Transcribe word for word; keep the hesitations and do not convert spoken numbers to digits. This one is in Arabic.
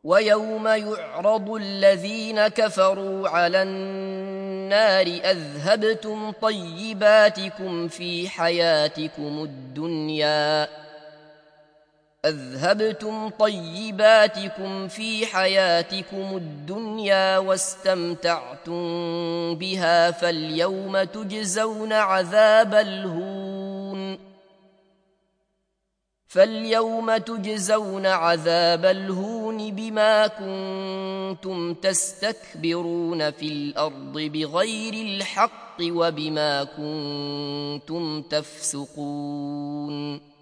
ويوم يعرض الذين كفروا على النار أذهبتم طيباتكم في حياتكم الدنيا أذهبتم طيباتكم في حياتكم الدنيا واستمتعتم بها فاليوم تجزون عذاب الهون فاليوم تجزون عذاب الهون بما كنتم تستكبرون في الأرض بغير الحق وبما كنتم تفسقون